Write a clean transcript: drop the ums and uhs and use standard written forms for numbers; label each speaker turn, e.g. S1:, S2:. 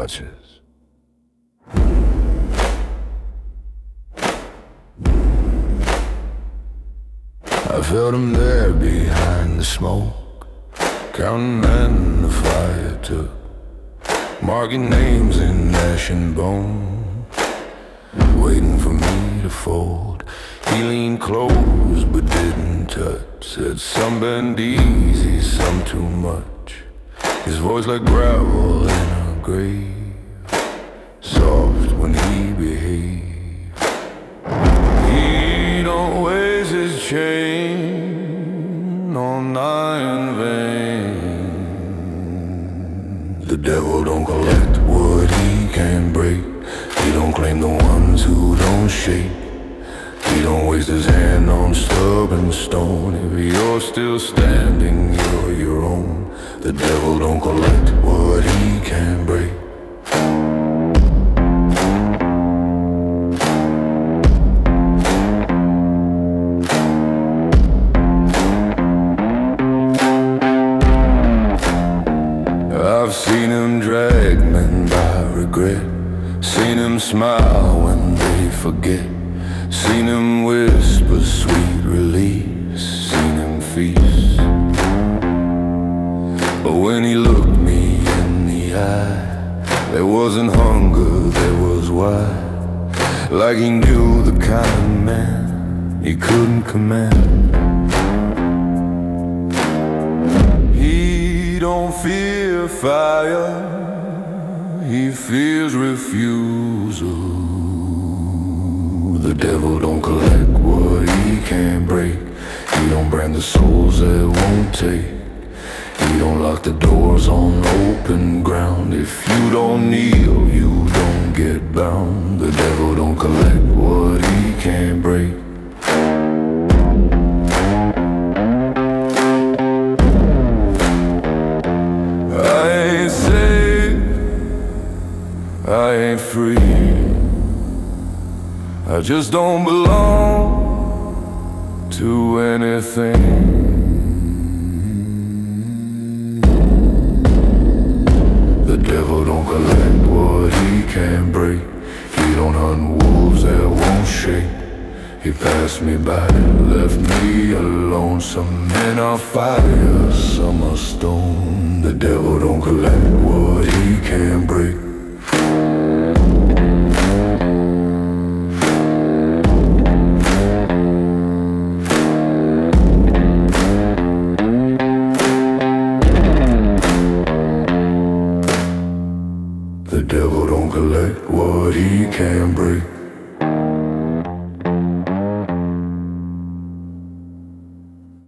S1: watches. I felt him there behind the smoke, counting men the fire took, marking names in ash and bone, waiting for me to fold. He leaned close but didn't touch, said some bend easy, some too much. His voice like gravel in a grave, soft when he behaved. He don't waste his chain on iron vein. The devil don't collect what he can't break. He don't claim the ones who don't shake. He don't waste his hand on stubborn stone. If you're still standing, you're your own. The devil don't collect what he can't break. I've seen him drag men by regret, seen him smile when they forget, seen him whisper sweet release, seen him feast. But when he looked me in the eye, there wasn't hunger, there was why. Like he knew the kind of man he couldn't command. He don't fear fire, he fears refusal. The devil don't collect what he can't break. He don't brand the souls that won't take. He don't lock the doors on open ground. If you don't kneel, you don't get bound. The devil don't collect what he can't break. I ain't safe, I ain't free, I just don't belong to anything. The devil don't collect what he can't break. He don't hunt wolves that won't shake. He passed me by, left me alone. Some men are fire, some are stone. The devil don't collect what he can't break. The devil don't collect what he can't break.